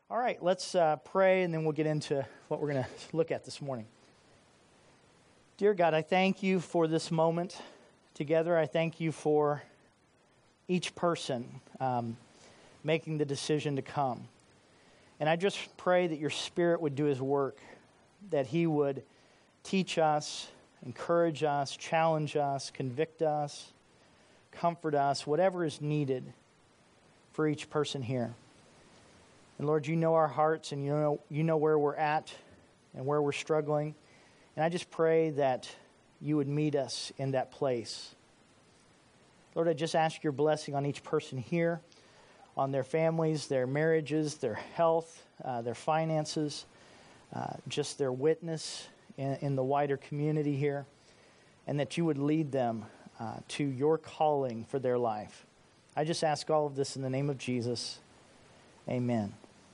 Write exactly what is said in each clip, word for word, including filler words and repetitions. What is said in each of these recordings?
All right, let's uh, pray, and then we'll get into what we're going to look at this morning. Dear God, I thank you for this moment together. I thank you for each person um, making the decision to come. And I just pray that your Spirit would do his work, that he would teach us, encourage us, challenge us, convict us, comfort us, whatever is needed for each person here. And Lord, you know our hearts, and you know you know where we're at and where we're struggling. And I just pray that you would meet us in that place. Lord, I just ask your blessing on each person here, on their families, their marriages, their health, uh, their finances, uh, just their witness in, in the wider community here, and that you would lead them uh, to your calling for their life. I just ask all of this in the name of Jesus. Amen.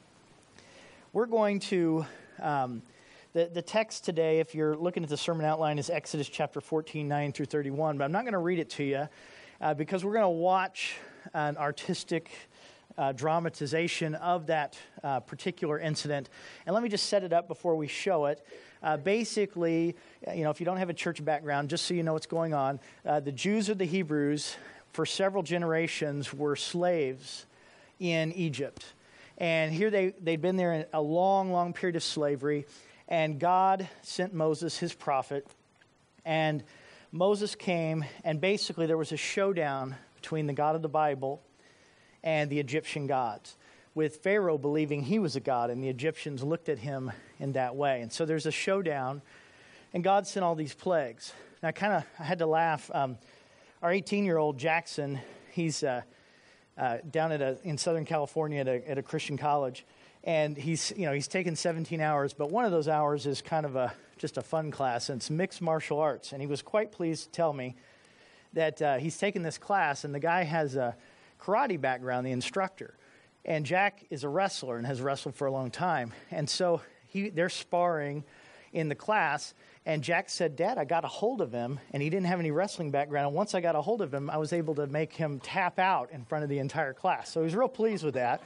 We're going to, um, the, the text today, if you're looking at the sermon outline, is Exodus chapter fourteen, nine through thirty-one, but I'm not going to read it to you uh, because we're going to watch an artistic uh, dramatization of that uh, particular incident. And let me just set it up before we show it. Uh, basically, you know, if you don't have a church background, just so you know what's going on, uh, the Jews or the Hebrews, for several generations, were slaves in Egypt. And here they, they'd been there in a long, long period of slavery. And God sent Moses, his prophet. And Moses came, and basically there was a showdown between the God of the Bible and the Egyptian gods, with Pharaoh believing he was a god, and the Egyptians looked at him in that way. And so there's a showdown, and God sent all these plagues. Now, I kind of I had to laugh. Um, our eighteen-year-old Jackson, he's... Uh, Uh, down at a, in Southern California at a, at a Christian college, and he's you know he's taken seventeen hours, but one of those hours is kind of a just a fun class, and it's mixed martial arts. And he was quite pleased to tell me that uh, he's taken this class, and the guy has a karate background, the instructor, and Jack is a wrestler and has wrestled for a long time, and so he they're sparring in the class. And Jack said, "Dad, I got a hold of him," and he didn't have any wrestling background. And once I got a hold of him, I was able to make him tap out in front of the entire class. So he was real pleased with that.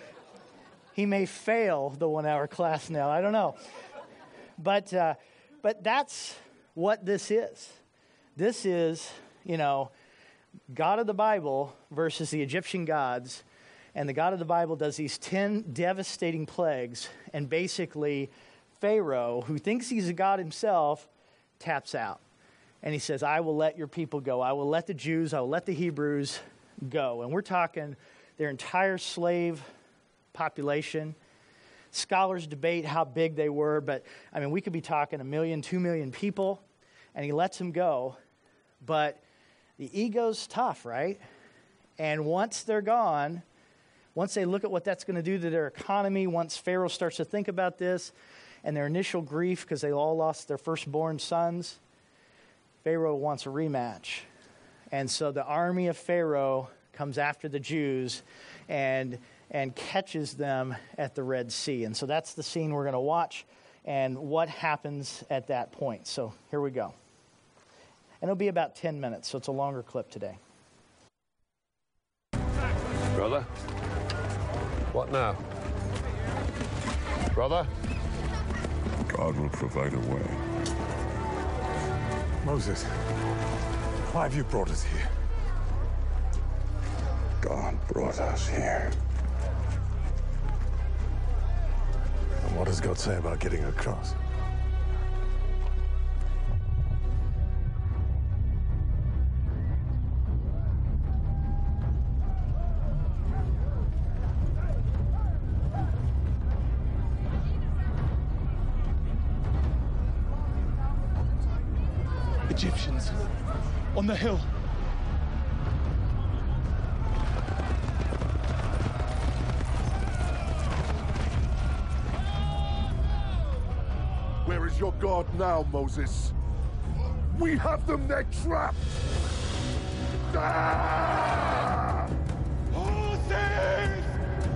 He may fail the one-hour class now. I don't know. But uh, but that's what this is. This is, you know, God of the Bible versus the Egyptian gods. And the God of the Bible does these ten devastating plagues, and basically Pharaoh, who thinks he's a god himself, taps out. And he says, I will let your people go. I will let the Jews, I will let the Hebrews go. And we're talking their entire slave population. Scholars debate how big they were, but I mean, we could be talking a million, two million people, and he lets them go. But the ego's tough, right? And once they're gone, once they look at what that's going to do to their economy, once Pharaoh starts to think about this, and their initial grief because they all lost their firstborn sons, Pharaoh wants a rematch. And so the army of Pharaoh comes after the Jews and and catches them at the Red Sea. And so that's the scene we're going to watch and what happens at that point. So here we go. And it'll be about ten minutes, so it's a longer clip today. Brother? What now? Brother? God will provide a way. Moses, why have you brought us here? God brought us here. And what does God say about getting across? Egyptians on the hill. Where is your God now, Moses? We have them, they're trapped! Ah! Horses!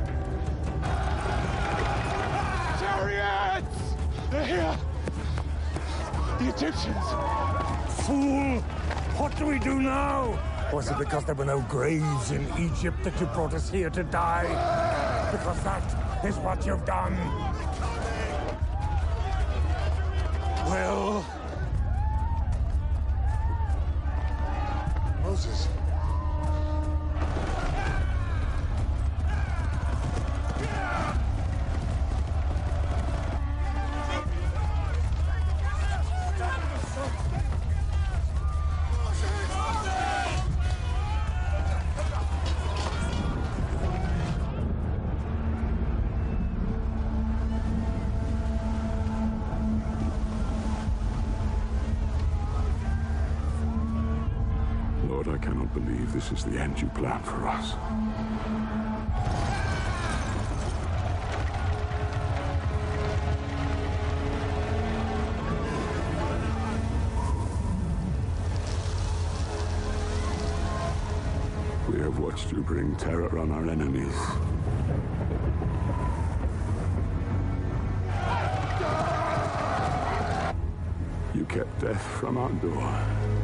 Chariots! They're here! The Egyptians! Fool! What do we do now? Was it because there were no graves in Egypt that you brought us here to die? Because that is what you've done. Will. Moses. Lord, I cannot believe this is the end you planned for us. We have watched you bring terror on our enemies. You kept death from our door.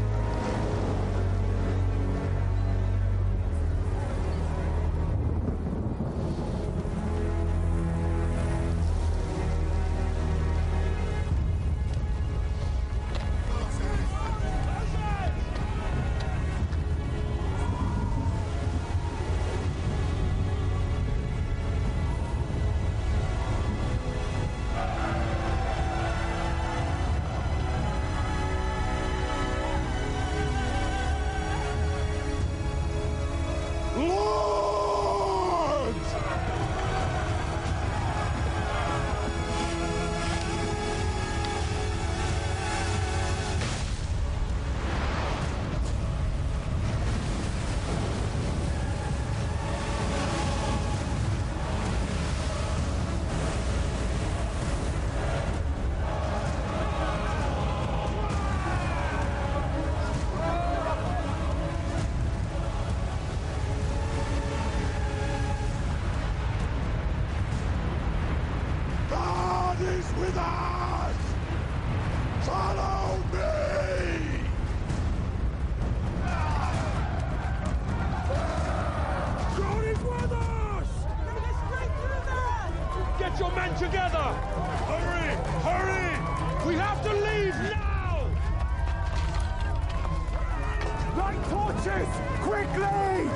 With us! Follow me! God is with us! Get your men together! Hurry! Hurry! We have to leave now! Light torches! Quickly!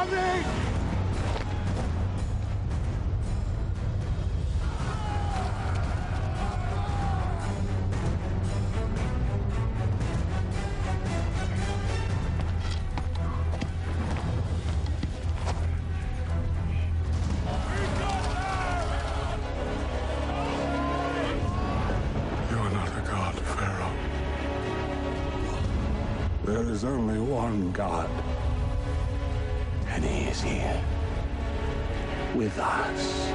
coming! There is only one God, and he is here with us.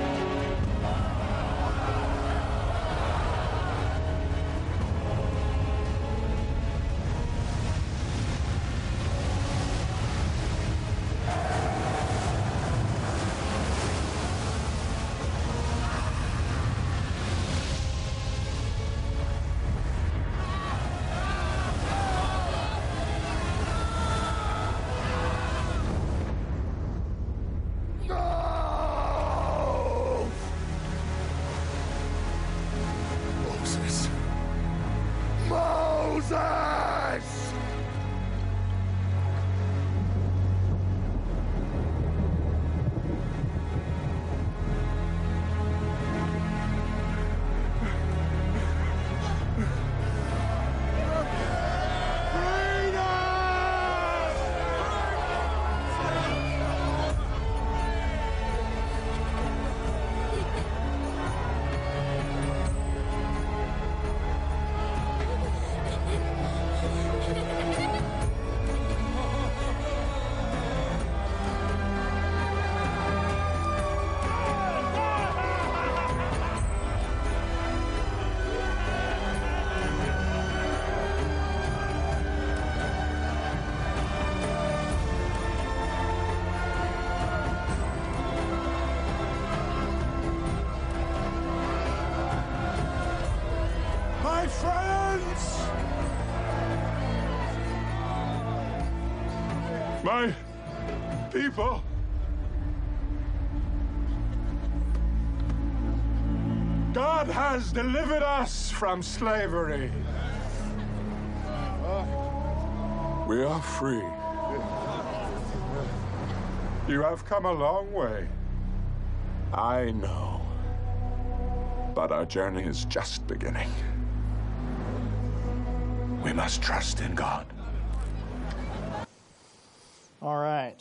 My people. God has delivered us from slavery. We are free. You have come a long way. I know. But our journey is just beginning. We must trust in God. All right.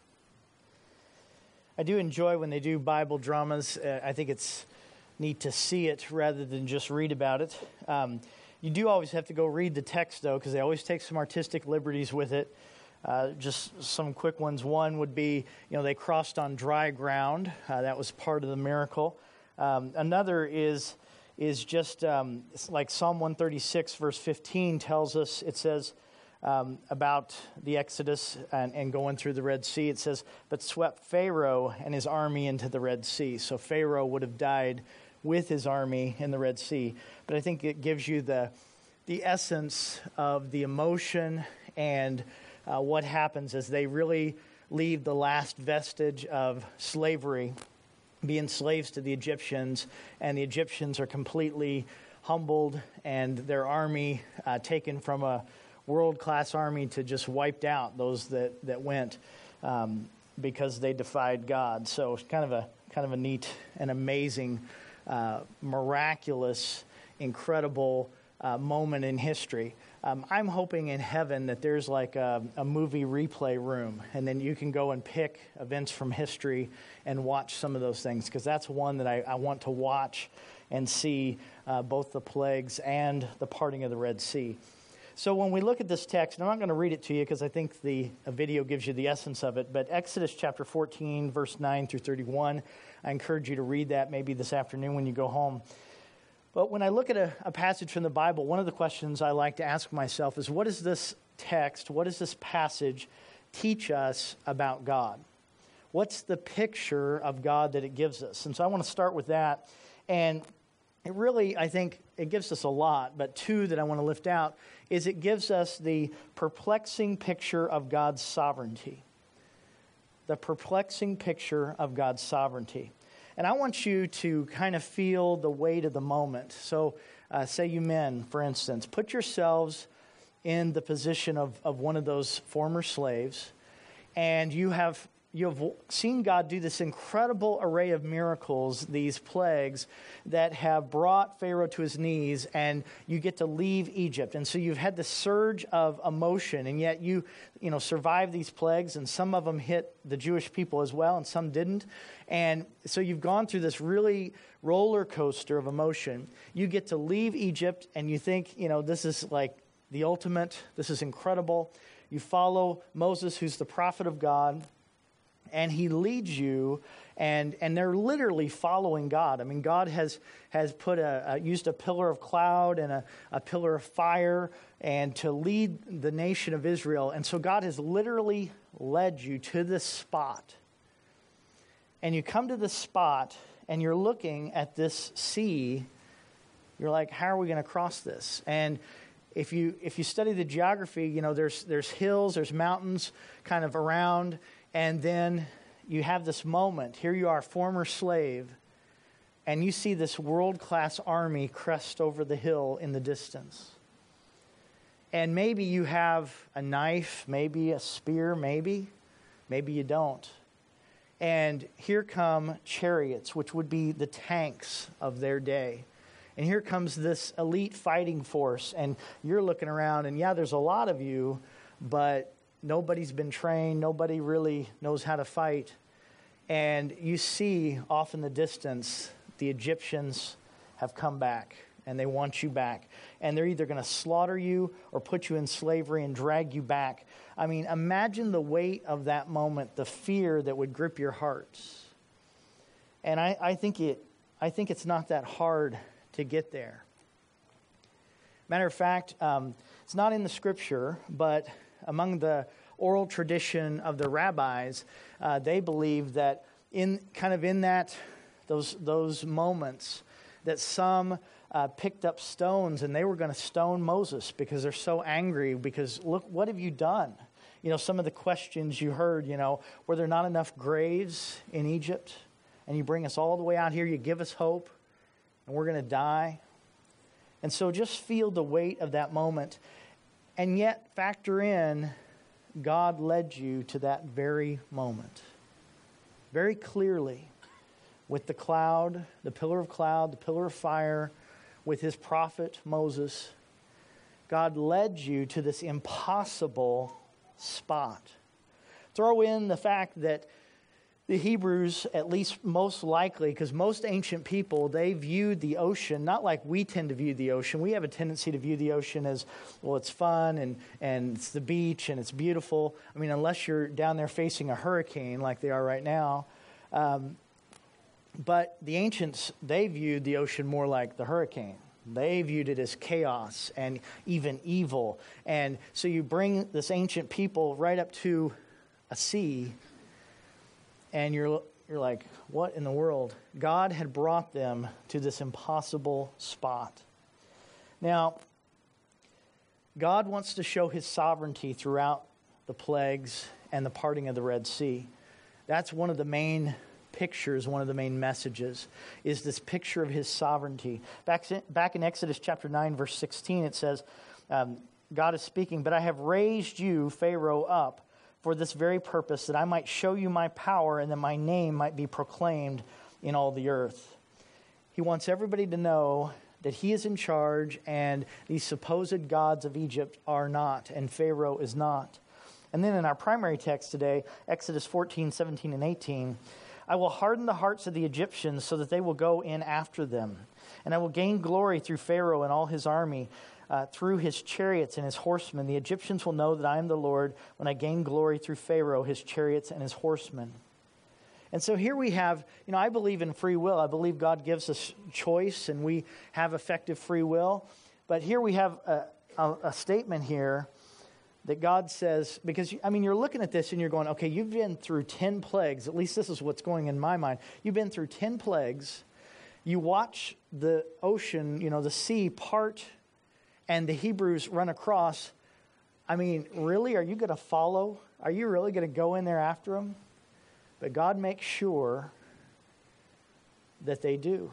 I do enjoy when they do Bible dramas. Uh, I think it's neat to see it rather than just read about it. Um, you do always have to go read the text, though, because they always take some artistic liberties with it. Uh, just some quick ones. One would be, you know, they crossed on dry ground. Uh, that was part of the miracle. Um, another is is just um, it's like Psalm one thirty-six, verse fifteen tells us, it says, Um, about the Exodus and, and going through the Red Sea. It says, but swept Pharaoh and his army into the Red Sea. So Pharaoh would have died with his army in the Red Sea. But I think it gives you the the essence of the emotion and uh, what happens as they really leave the last vestige of slavery, being slaves to the Egyptians, and the Egyptians are completely humbled and their army uh, taken from a world-class army to just wiped out those that, that went um, because they defied God. So it's kind of a kind of a neat and amazing, uh, miraculous, incredible uh, moment in history. Um, I'm hoping in heaven that there's like a, a movie replay room, and then you can go and pick events from history and watch some of those things, because that's one that I, I want to watch and see uh, both the plagues and the parting of the Red Sea. So when we look at this text, and I'm not going to read it to you because I think the video gives you the essence of it, but Exodus chapter fourteen, verse nine through thirty-one, I encourage you to read that maybe this afternoon when you go home. But when I look at a, a passage from the Bible, one of the questions I like to ask myself is, what does this text, what does this passage teach us about God? What's the picture of God that it gives us? And so I want to start with that. And it really, I think, it gives us a lot, but two that I want to lift out is it gives us the perplexing picture of God's sovereignty. The perplexing picture of God's sovereignty. And I want you to kind of feel the weight of the moment. So uh, say you men, for instance, put yourselves in the position of, of one of those former slaves, and you have you've seen God do this incredible array of miracles, these plagues that have brought Pharaoh to his knees, and you get to leave Egypt. And so you've had the surge of emotion, and yet you, you know, survived these plagues, and some of them hit the Jewish people as well, and some didn't. And so you've gone through this really roller coaster of emotion. You get to leave Egypt, and you think, you know, this is like the ultimate, this is incredible. You follow Moses, who's the prophet of God, and he leads you, and and they're literally following God. I mean, God has has put a, a used a pillar of cloud and a, a pillar of fire, and to lead the nation of Israel. And so God has literally led you to this spot. And you come to this spot, and you're looking at this sea. You're like, how are we going to cross this? And if you if you study the geography, you know, there's there's hills, there's mountains kind of around. And then you have this moment. Here you are, former slave, and you see this world-class army crest over the hill in the distance. And maybe you have a knife, maybe a spear, maybe. Maybe you don't. And here come chariots, which would be the tanks of their day. And here comes this elite fighting force, and you're looking around, and yeah, there's a lot of you, but nobody's been trained. Nobody really knows how to fight. And you see off in the distance, the Egyptians have come back, and they want you back. And they're either going to slaughter you or put you in slavery and drag you back. I mean, imagine the weight of that moment, the fear that would grip your hearts. And I, I think it, I think it's not that hard to get there. Matter of fact, um, it's not in the scripture, but among the oral tradition of the rabbis, uh, they believe that in kind of in that those those moments that some uh, picked up stones and they were going to stone Moses because they're so angry because look, what have you done? You know, some of the questions you heard, you know, were there not enough graves in Egypt? And you bring us all the way out here, you give us hope, and we're going to die. And so just feel the weight of that moment. And yet, factor in, God led you to that very moment. Very clearly, with the cloud, the pillar of cloud, the pillar of fire, with his prophet Moses, God led you to this impossible spot. Throw in the fact that the Hebrews, at least most likely, because most ancient people, they viewed the ocean not like we tend to view the ocean. We have a tendency to view the ocean as, well, it's fun and, and it's the beach and it's beautiful. I mean, unless you're down there facing a hurricane like they are right now. Um, but the ancients, they viewed the ocean more like the hurricane. They viewed it as chaos and even evil. And so you bring this ancient people right up to a sea, and you're you're like, what in the world? God had brought them to this impossible spot. Now, God wants to show his sovereignty throughout the plagues and the parting of the Red Sea. That's one of the main pictures, one of the main messages, is this picture of his sovereignty. Back, back in Exodus chapter nine, verse sixteen, it says, um, God is speaking, but I have raised you, Pharaoh, up for this very purpose, that I might show you my power and that my name might be proclaimed in all the earth. He wants everybody to know that he is in charge and these supposed gods of Egypt are not, and Pharaoh is not. And then in our primary text today, Exodus fourteen, seventeen, and eighteen, I will harden the hearts of the Egyptians so that they will go in after them. And I will gain glory through Pharaoh and all his army, uh, through his chariots and his horsemen. The Egyptians will know that I am the Lord when I gain glory through Pharaoh, his chariots, and his horsemen. And so here we have, you know, I believe in free will. I believe God gives us choice and we have effective free will. But here we have a, a, a statement here that God says, because, I mean, you're looking at this and you're going, okay, you've been through ten plagues. At least this is what's going in my mind. You've been through ten plagues. You watch the ocean, you know, the sea part, and the Hebrews run across. I mean, really, are you going to follow? Are you really going to go in there after them? But God makes sure that they do.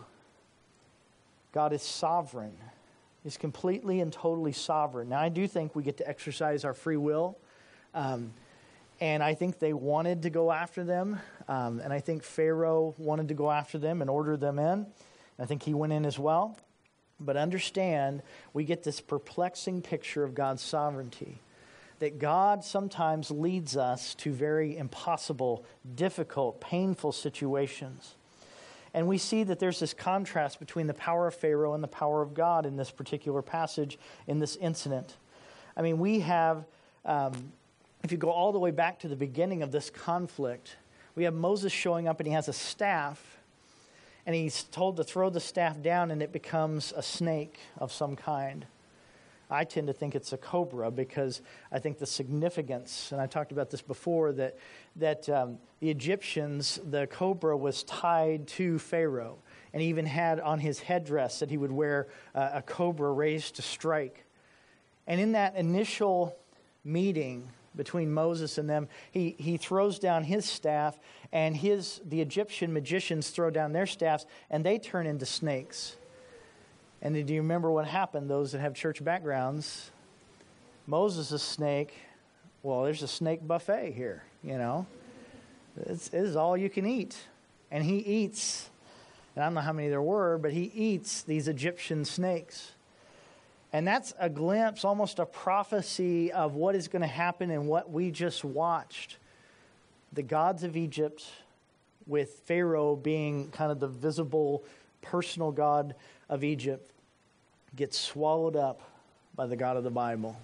God is sovereign. He's completely and totally sovereign. Now, I do think we get to exercise our free will. Um, And I think they wanted to go after them. Um, and I think Pharaoh wanted to go after them and order them in. I think he went in as well. But understand, we get this perplexing picture of God's sovereignty. That God sometimes leads us to very impossible, difficult, painful situations. And we see that there's this contrast between the power of Pharaoh and the power of God in this particular passage, in this incident. I mean, we have, um, if you go all the way back to the beginning of this conflict, we have Moses showing up and he has a staff, and he's told to throw the staff down and it becomes a snake of some kind. I tend to think it's a cobra because I think the significance, and I talked about this before, that that um, the Egyptians, the cobra was tied to Pharaoh, and he even had on his headdress that he would wear uh, a cobra raised to strike. And in that initial meeting between Moses and them, he, he throws down his staff, and his the Egyptian magicians throw down their staffs, and they turn into snakes. And do you remember what happened, those that have church backgrounds? Moses' snake, well, there's a snake buffet here, you know. It's, it is all you can eat. And he eats, and I don't know how many there were, but he eats these Egyptian snakes. And that's a glimpse, almost a prophecy of what is going to happen and what we just watched. The gods of Egypt, with Pharaoh being kind of the visible, personal god of Egypt, gets swallowed up by the God of the Bible.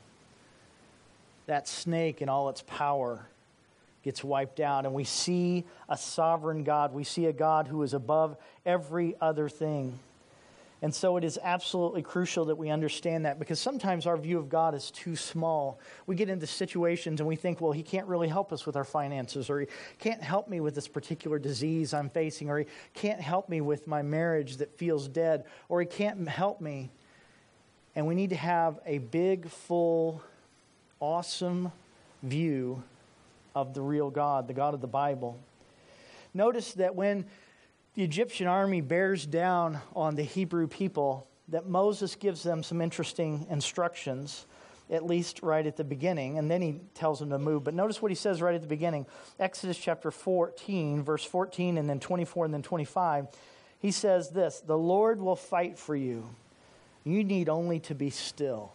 That snake in all its power gets wiped out, and we see a sovereign God. We see a God who is above every other thing. And so it is absolutely crucial that we understand that, because sometimes our view of God is too small. We get into situations and we think, well, he can't really help us with our finances, or he can't help me with this particular disease I'm facing, or he can't help me with my marriage that feels dead, or he can't help me. And we need to have a big, full, awesome view of the real God, the God of the Bible. Notice that when the Egyptian army bears down on the Hebrew people, that Moses gives them some interesting instructions, at least right at the beginning, and then he tells them to move. But notice what he says right at the beginning. Exodus chapter fourteen, verse fourteen, and then twenty-four, and then twenty-five. He says this: the Lord will fight for you. You need only to be still.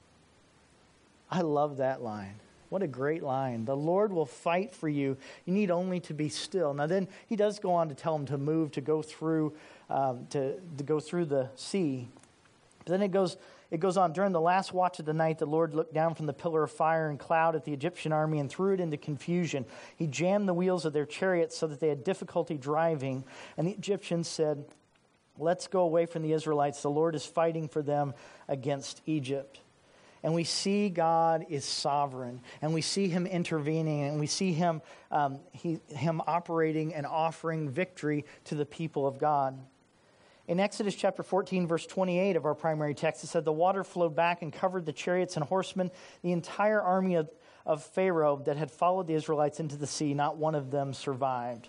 I love that line. What a great line. The Lord will fight for you. You need only to be still. Now then, he does go on to tell them to move, to go through, um, to, to go through the sea. But then it goes, it goes on. During the last watch of the night, the Lord looked down from the pillar of fire and cloud at the Egyptian army and threw it into confusion. He jammed the wheels of their chariots so that they had difficulty driving. And the Egyptians said, let's go away from the Israelites. The Lord is fighting for them against Egypt. And we see God is sovereign, and we see him intervening, and we see him um, he, him operating and offering victory to the people of God. In Exodus chapter fourteen, verse twenty-eight of our primary text, it said, the water flowed back and covered the chariots and horsemen, the entire army of, of Pharaoh that had followed the Israelites into the sea. Not one of them survived.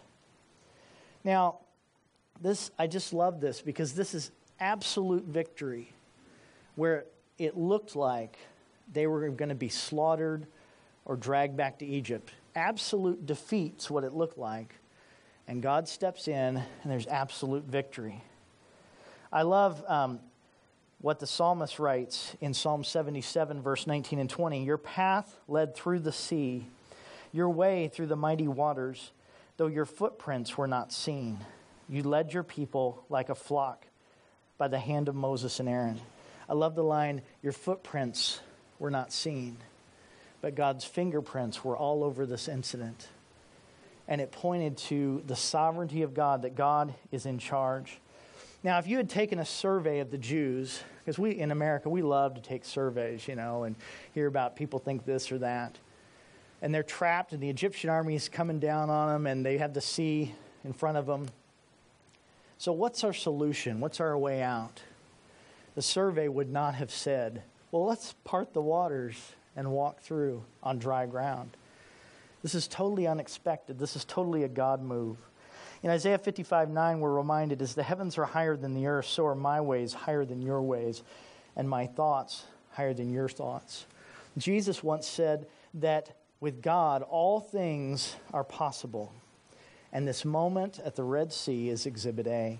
Now, this I just love this, because this is absolute victory, where it looked like they were going to be slaughtered or dragged back to Egypt. Absolute defeat's what it looked like. And God steps in, and there's absolute victory. I love um, what the psalmist writes in Psalm seventy-seven, verse nineteen and twenty. Your path led through the sea, your way through the mighty waters, though your footprints were not seen. You led your people like a flock by the hand of Moses and Aaron. I love the line, your footprints were not seen, but God's fingerprints were all over this incident. And it pointed to the sovereignty of God, that God is in charge. Now, if you had taken a survey of the Jews, because we in America, we love to take surveys, you know, and hear about people think this or that. And they're trapped, and the Egyptian army is coming down on them, and they have the sea in front of them. So what's our solution? What's our way out? The survey would not have said, well, let's part the waters and walk through on dry ground. This is totally unexpected. This is totally a God move. In Isaiah fifty-five nine, we're reminded, as the heavens are higher than the earth, so are my ways higher than your ways, and my thoughts higher than your thoughts. Jesus once said that With God, all things are possible. And this moment at the Red Sea is Exhibit A.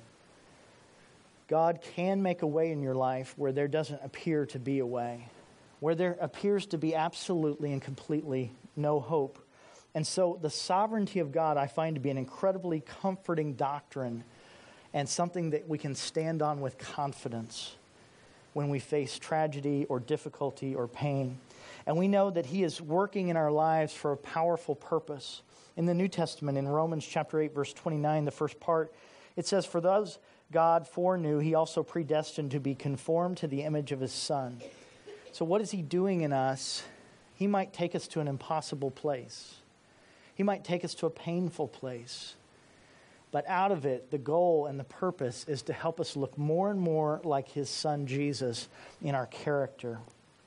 God can make a way in your life where there doesn't appear to be a way, where there appears to be absolutely and completely no hope. And so the sovereignty of God I find to be an incredibly comforting doctrine and something that we can stand on with confidence when we face tragedy or difficulty or pain. And we know that he is working in our lives for a powerful purpose. In the New Testament, in Romans chapter eight, verse twenty-nine, the first part, it says, "For those God foreknew, he also predestined to be conformed to the image of his Son." So what is he doing in us? He might take us to an impossible place. He might take us to a painful place. But out of it, the goal and the purpose is to help us look more and more like his Son Jesus in our character.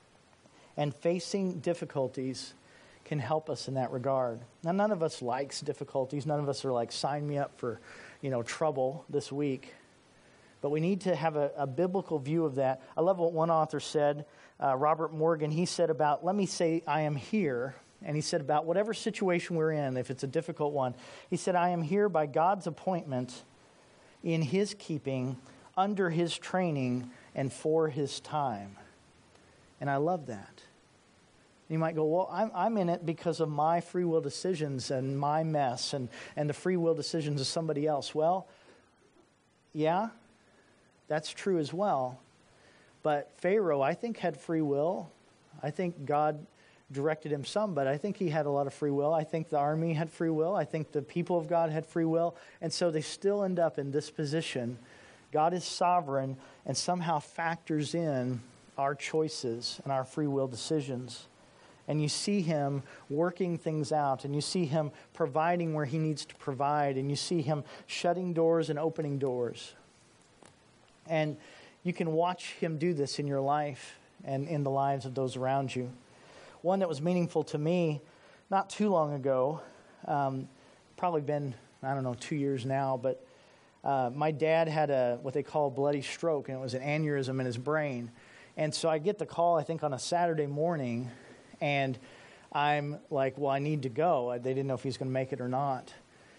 And facing difficulties can help us in that regard. Now, none of us likes difficulties. None of us are like, sign me up for, you know, trouble this week. But we need to have a, a biblical view of that. I love what one author said, uh, Robert Morgan. He said about, let me say I am here. And he said about whatever situation we're in, if it's a difficult one, he said, I am here by God's appointment, in his keeping, under his training, and for his time. And I love that. You might go, well, I'm, I'm in it because of my free will decisions and my mess and, and the free will decisions of somebody else. Well, yeah, that's true as well. But Pharaoh, I think, had free will. I think God directed him some, but I think he had a lot of free will. I think the army had free will. I think the people of God had free will. And so they still end up in this position. God is sovereign and somehow factors in our choices and our free will decisions. And you see him working things out, and you see him providing where he needs to provide, and you see him shutting doors and opening doors. And you can watch him do this in your life and in the lives of those around you. One that was meaningful to me not too long ago, um, probably been, I don't know, two years now, but uh, my dad had a what they call a bloody stroke, and it was an aneurysm in his brain. And so I get the call, I think, on a Saturday morning, and I'm like, well, I need to go. They didn't know if he's going to make it or not.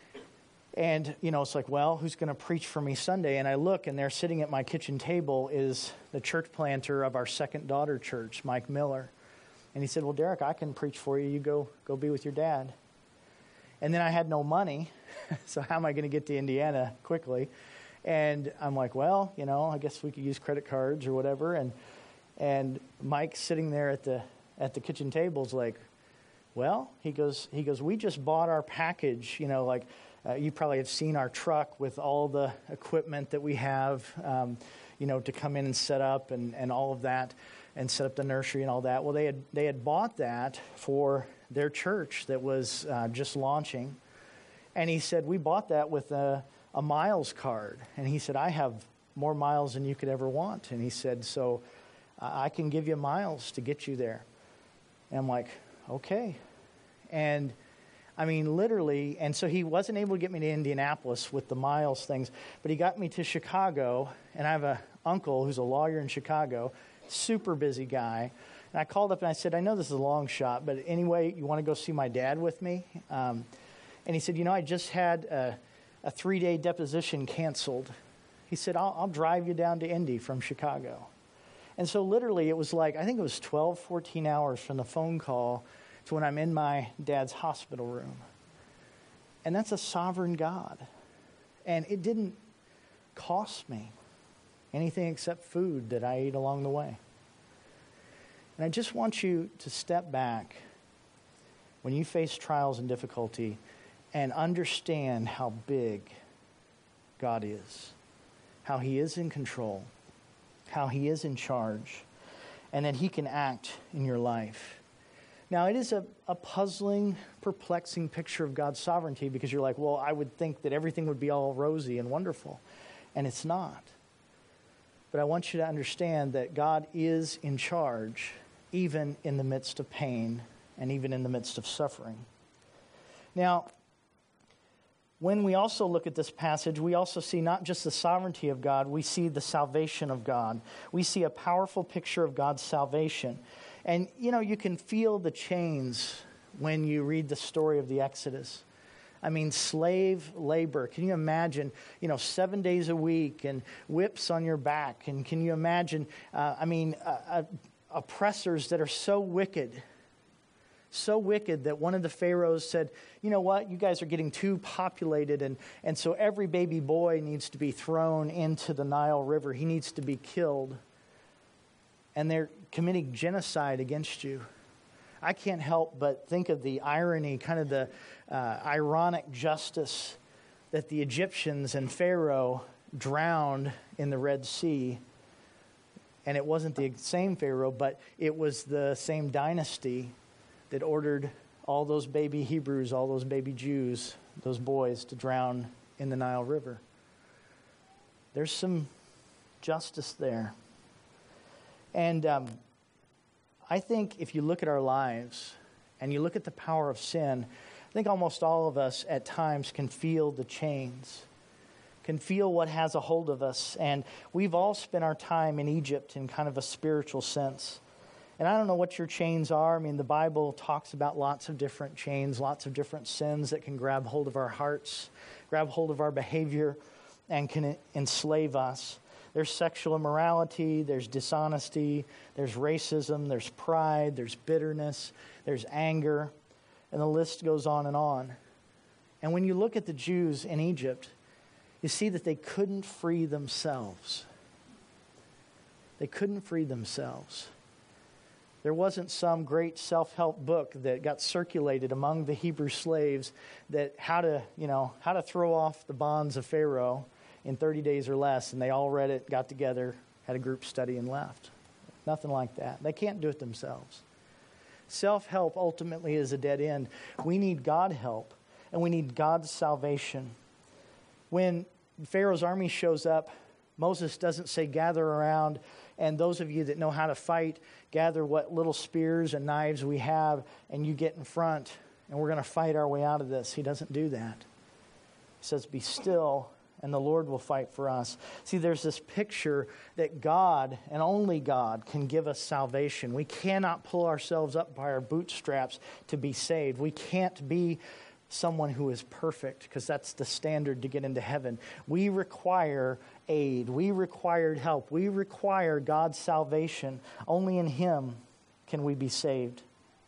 And, you know, it's like, well, who's going to preach for me Sunday? And I look, and there sitting at my kitchen table is the church planter of our second daughter church, Mike Miller. And he said, well, Derek, I can preach for you. You go go be with your dad. And then I had no money, so how am I going to get to Indiana quickly? And I'm like, well, you know, I guess we could use credit cards or whatever. And and Mike's sitting there at the at the kitchen table is like, well, he goes, he goes, we just bought our package, you know, like uh, you probably have seen our truck with all the equipment that we have, um, you know, to come in and set up and, and all of that, and set up the nursery and all that. Well, they had they had bought that for their church that was uh, just launching. And he said, we bought that with a, a miles card. And he said, I have more miles than you could ever want. And he said, so uh, I can give you miles to get you there. And I'm like, okay. And I mean, literally, and so he wasn't able to get me to Indianapolis with the miles things, but he got me to Chicago, and I have an uncle who's a lawyer in Chicago, super busy guy. And I called up and I said, I know this is a long shot, but anyway, you want to go see my dad with me? Um, and he said, you know, I just had a, a three-day deposition canceled. He said, I'll, I'll drive you down to Indy from Chicago. And so literally it was like, I think it was twelve, fourteen hours from the phone call to when I'm in my dad's hospital room. And that's a sovereign God. And it didn't cost me anything except food that I ate along the way. And I just want you to step back when you face trials and difficulty and understand how big God is, how he is in control, how he is in charge, and that he can act in your life. Now, it is a, a puzzling, perplexing picture of God's sovereignty because you're like, well, I would think that everything would be all rosy and wonderful, and it's not. But I want you to understand that God is in charge, even in the midst of pain and even in the midst of suffering. Now, when we also look at this passage, we also see not just the sovereignty of God, we see the salvation of God. We see a powerful picture of God's salvation. And, you know, you can feel the chains when you read the story of the Exodus. I mean, slave labor. Can you imagine, you know, seven days a week and whips on your back? And can you imagine, uh, I mean, uh, uh, oppressors that are so wicked, so wicked that one of the pharaohs said, you know what, you guys are getting too populated, and, and so every baby boy needs to be thrown into the Nile River. He needs to be killed. And they're committing genocide against you. I can't help but think of the irony, kind of the uh, ironic justice that the Egyptians and Pharaoh drowned in the Red Sea. And it wasn't the same Pharaoh, but it was the same dynasty that ordered all those baby Hebrews, all those baby Jews, those boys to drown in the Nile River. There's some justice there. And um, I think if you look at our lives and you look at the power of sin, I think almost all of us at times can feel the chains, can feel what has a hold of us. And we've all spent our time in Egypt in kind of a spiritual sense. And I don't know what your chains are. I mean, the Bible talks about lots of different chains, lots of different sins that can grab hold of our hearts, grab hold of our behavior, and can enslave us. There's sexual immorality, there's dishonesty, there's racism, there's pride, there's bitterness, there's anger, and the list goes on and on. And when you look at the Jews in Egypt, you see that they couldn't free themselves. They couldn't free themselves. There wasn't some great self-help book that got circulated among the Hebrew slaves that how to, you know, how to throw off the bonds of Pharaoh in thirty days or less, and they all read it, got together, had a group study, and left. Nothing like that. They can't do it themselves. Self-help ultimately is a dead end. We need God help, and we need God's salvation. When Pharaoh's army shows up, Moses doesn't say, gather around, and those of you that know how to fight, gather what little spears and knives we have, and you get in front, and we're going to fight our way out of this. He doesn't do that. He says, be still, and the Lord will fight for us. See, there's this picture that God, and only God, can give us salvation. We cannot pull ourselves up by our bootstraps to be saved. We can't be someone who is perfect, because that's the standard to get into heaven. We require aid. We require help. We require God's salvation. Only in Him can we be saved.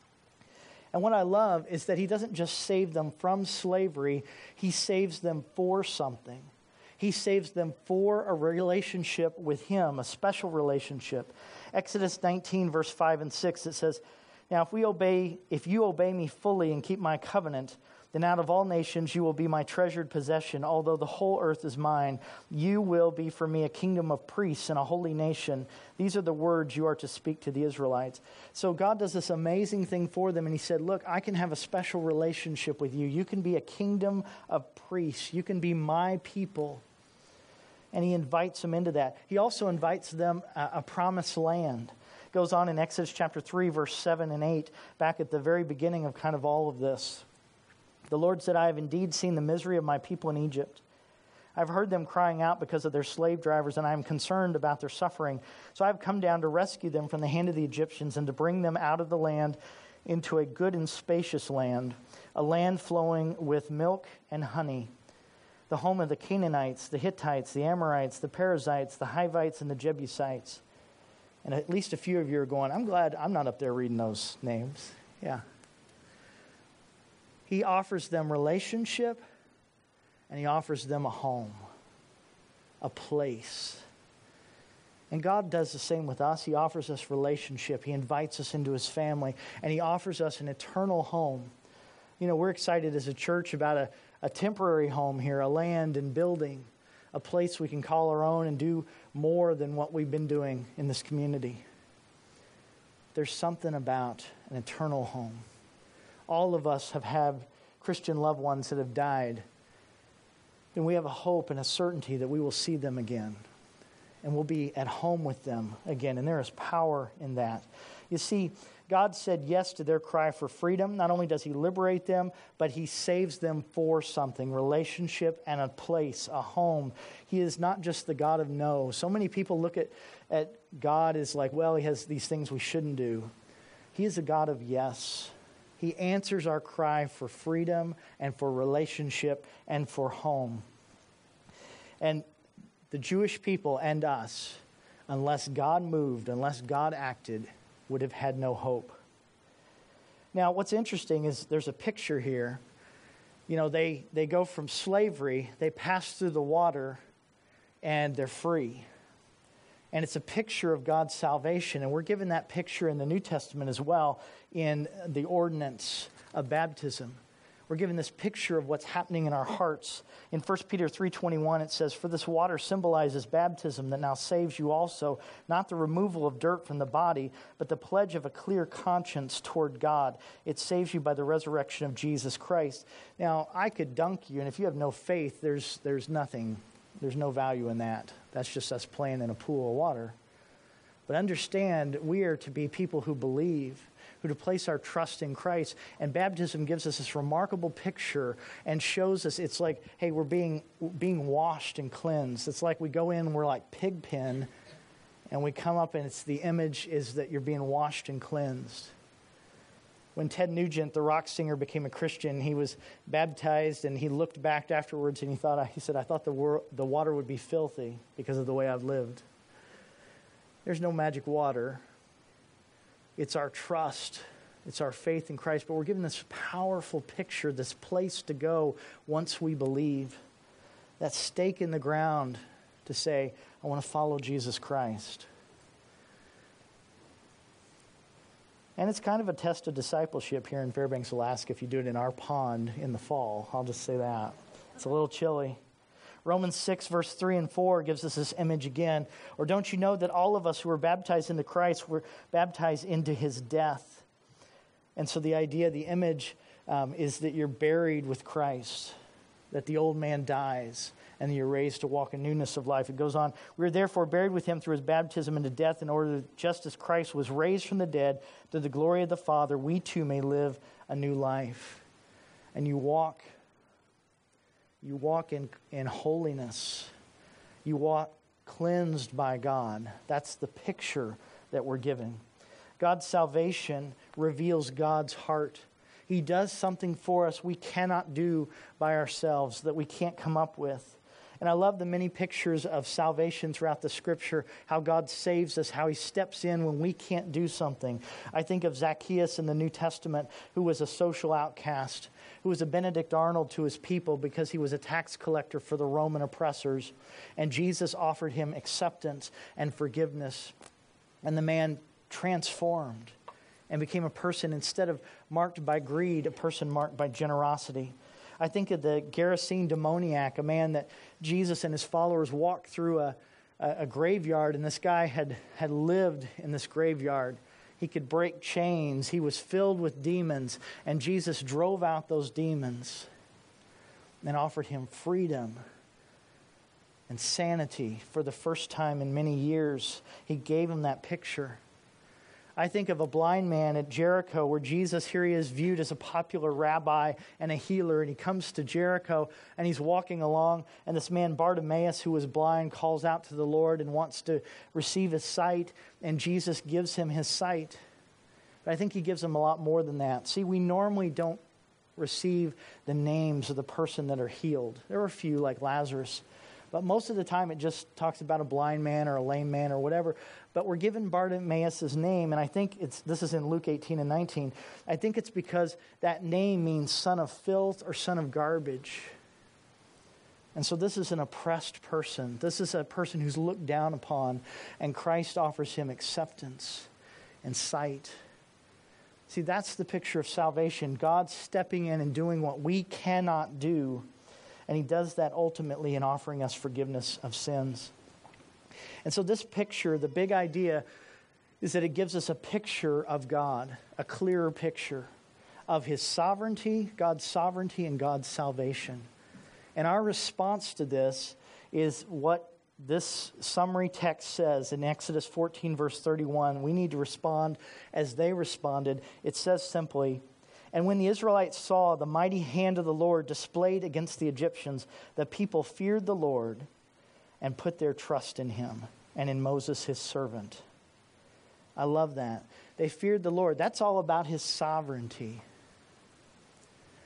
And what I love is that He doesn't just save them from slavery, He saves them for something. He saves them for a relationship with Him, a special relationship. Exodus nineteen, verse five and six, it says, now if we obey, if you obey me fully and keep my covenant, then out of all nations you will be my treasured possession. Although the whole earth is mine, you will be for me a kingdom of priests and a holy nation. These are the words you are to speak to the Israelites. So God does this amazing thing for them, and He said, look, I can have a special relationship with you. You can be a kingdom of priests. You can be my people. And He invites them into that. He also invites them a, a promised land. It goes on in Exodus chapter three, verse seven and eight, back at the very beginning of kind of all of this. The Lord said, I have indeed seen the misery of my people in Egypt. I've heard them crying out because of their slave drivers, and I am concerned about their suffering. So I have come down to rescue them from the hand of the Egyptians and to bring them out of the land into a good and spacious land, a land flowing with milk and honey, the home of the Canaanites, the Hittites, the Amorites, the Perizzites, the Hivites, and the Jebusites. And at least a few of you are going, I'm glad I'm not up there reading those names. Yeah. He offers them relationship, and He offers them a home, a place. And God does the same with us. He offers us relationship. He invites us into His family, and He offers us an eternal home. You know, we're excited as a church about a, a temporary home here, a land and building, a place we can call our own and do more than what we've been doing in this community. There's something about an eternal home. All of us have had Christian loved ones that have died. And we have a hope and a certainty that we will see them again. And we'll be at home with them again. And there is power in that. You see, God said yes to their cry for freedom. Not only does He liberate them, but He saves them for something, relationship and a place, a home. He is not just the God of no. So many people look at, at God as like, well, He has these things we shouldn't do. He is a God of yes. He answers our cry for freedom and for relationship and for home. And the Jewish people and us, unless God moved, unless God acted, would have had no hope. Now, what's interesting is there's a picture here. You know, they, they go from slavery, they pass through the water, and they're free. And it's a picture of God's salvation. And we're given that picture in the New Testament as well in the ordinance of baptism. We're given this picture of what's happening in our hearts. In First Peter three twenty-one, it says, "For this water symbolizes baptism that now saves you also, not the removal of dirt from the body, but the pledge of a clear conscience toward God. It saves you by the resurrection of Jesus Christ." Now, I could dunk you, and if you have no faith, there's there's nothing, there's no value in that. That's just us playing in a pool of water. But understand, we are to be people who believe, who to place our trust in Christ. And baptism gives us this remarkable picture and shows us it's like, hey, we're being being washed and cleansed. It's like we go in and we're like Pigpen, and we come up and it's the image is that you're being washed and cleansed. When Ted Nugent, the rock singer, became a Christian, he was baptized and he looked back afterwards and he thought, he said, I thought the, wor- the water would be filthy because of the way I've lived. There's no magic water. It's our trust. It's our faith in Christ. But we're given this powerful picture, this place to go once we believe. That stake in the ground to say, I want to follow Jesus Christ. And it's kind of a test of discipleship here in Fairbanks, Alaska, if you do it in our pond in the fall. I'll just say that. It's a little chilly. Romans six, verse three and four gives us this image again. Or don't you know that all of us who were baptized into Christ were baptized into his death? And so the idea, the image um, is that you're buried with Christ, that the old man dies, and you're raised to walk in newness of life. It goes on, we are therefore buried with him through his baptism into death, in order that just as Christ was raised from the dead to the glory of the Father, we too may live a new life. And you walk, you walk in, in holiness. You walk cleansed by God. That's the picture that we're given. God's salvation reveals God's heart. He does something for us we cannot do by ourselves, that we can't come up with. And I love the many pictures of salvation throughout the Scripture, how God saves us, how he steps in when we can't do something. I think of Zacchaeus in the New Testament, who was a social outcast, who was a Benedict Arnold to his people because he was a tax collector for the Roman oppressors. And Jesus offered him acceptance and forgiveness. And the man transformed and became a person, instead of marked by greed, a person marked by generosity. I think of the Gerasene demoniac, a man that Jesus and his followers walked through a, a, a graveyard, and this guy had, had lived in this graveyard. He could break chains. He was filled with demons, and Jesus drove out those demons and offered him freedom and sanity for the first time in many years. He gave him that picture. I think of a blind man at Jericho where Jesus, here he is viewed as a popular rabbi and a healer, and he comes to Jericho and he's walking along, and this man Bartimaeus, who was blind, calls out to the Lord and wants to receive his sight, and Jesus gives him his sight. But I think he gives him a lot more than that. See, we normally don't receive the names of the person that are healed. There are a few like Lazarus, but most of the time it just talks about a blind man or a lame man or whatever. But we're given Bartimaeus' name, and I think it's this is in Luke eighteen and nineteen. I think it's because that name means son of filth or son of garbage. And so this is an oppressed person. This is a person who's looked down upon, and Christ offers him acceptance and sight. See, that's the picture of salvation. God stepping in and doing what we cannot do. And he does that ultimately in offering us forgiveness of sins. And so this picture, the big idea is that it gives us a picture of God, a clearer picture of his sovereignty, God's sovereignty, and God's salvation. And our response to this is what this summary text says in Exodus fourteen, verse thirty-one. We need to respond as they responded. It says simply, "And when the Israelites saw the mighty hand of the Lord displayed against the Egyptians, the people feared the Lord and put their trust in him and in Moses his servant." I love that. They feared the Lord. That's all about his sovereignty.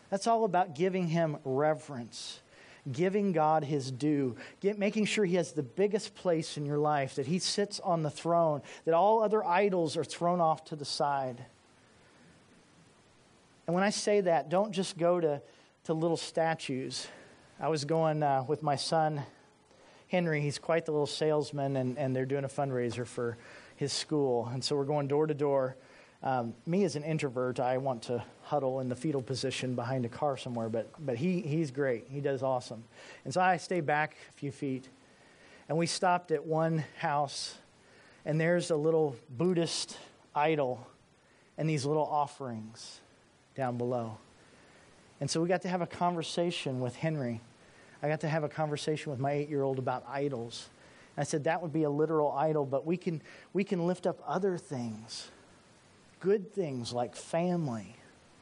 That's all about giving him reverence, giving God his due, get, making sure he has the biggest place in your life, that he sits on the throne, that all other idols are thrown off to the side. And when I say that, don't just go to, to little statues. I was going uh, with my son, Henry. He's quite the little salesman, and, and they're doing a fundraiser for his school. And so we're going door to door. Um, me as an introvert, I want to huddle in the fetal position behind a car somewhere, but but he he's great. He does awesome. And so I stay back a few feet. And we stopped at one house, and there's a little Buddhist idol and these little offerings down below. And so we got to have a conversation with Henry. I got to have a conversation with my eight-year-old about idols. And I said that would be a literal idol, but we can we can lift up other things. Good things like family,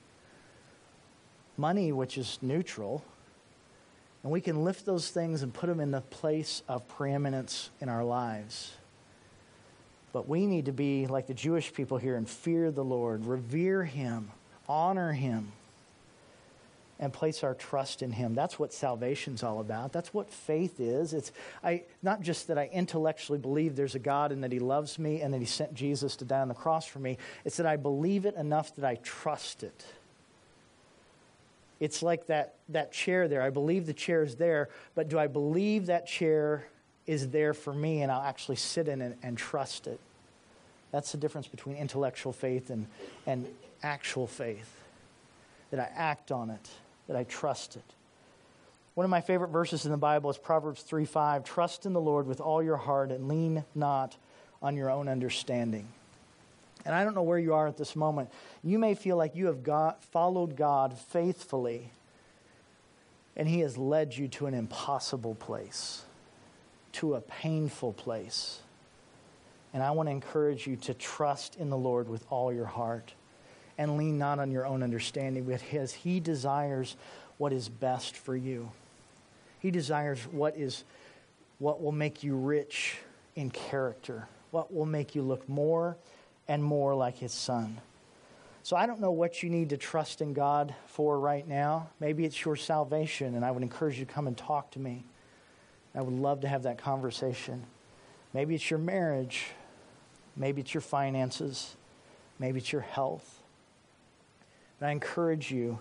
money, which is neutral, and we can lift those things and put them in the place of preeminence in our lives. But we need to be like the Jewish people here and fear the Lord, revere him, honor him, and place our trust in him. That's what salvation's all about. That's what faith is. It's I not just that I intellectually believe there's a God and that he loves me and that he sent Jesus to die on the cross for me. It's that I believe it enough that I trust it. It's like that, that chair there. I believe the chair is there, but do I believe that chair is there for me and I'll actually sit in it and trust it? That's the difference between intellectual faith and, and actual faith. That I act on it, that I trust it. One of my favorite verses in the Bible is Proverbs three five. Trust in the Lord with all your heart and lean not on your own understanding. And I don't know where you are at this moment. You may feel like you have got, followed God faithfully, and he has led you to an impossible place, to a painful place. And I want to encourage you to trust in the Lord with all your heart and lean not on your own understanding, because he desires what is best for you. He desires what is what will make you rich in character, what will make you look more and more like his son. So I don't know what you need to trust in God for right now. Maybe it's your salvation, and I would encourage you to come and talk to me. I would love to have that conversation. Maybe it's your marriage. Maybe it's your finances. Maybe it's your health. But I encourage you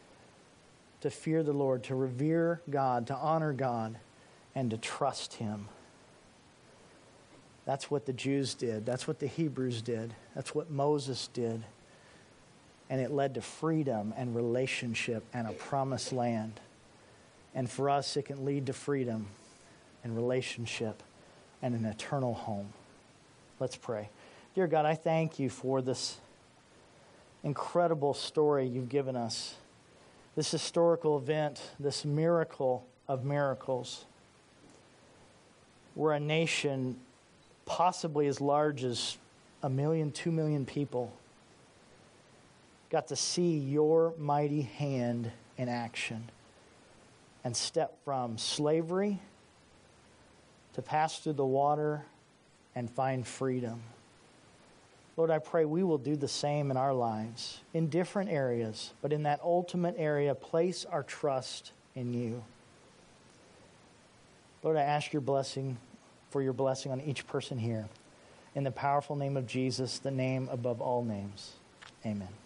to fear the Lord, to revere God, to honor God, and to trust him. That's what the Jews did. That's what the Hebrews did. That's what Moses did. And it led to freedom and relationship and a promised land. And for us, it can lead to freedom and relationship and an eternal home. Let's pray. Dear God, I thank you for this incredible story you've given us. This historical event, this miracle of miracles. We're a nation possibly as large as a million, two million people, got to see your mighty hand in action and step from slavery to pass through the water and find freedom. Lord, I pray we will do the same in our lives, in different areas, but in that ultimate area, place our trust in you. Lord, I ask your blessing, for your blessing on each person here. In the powerful name of Jesus, the name above all names. Amen.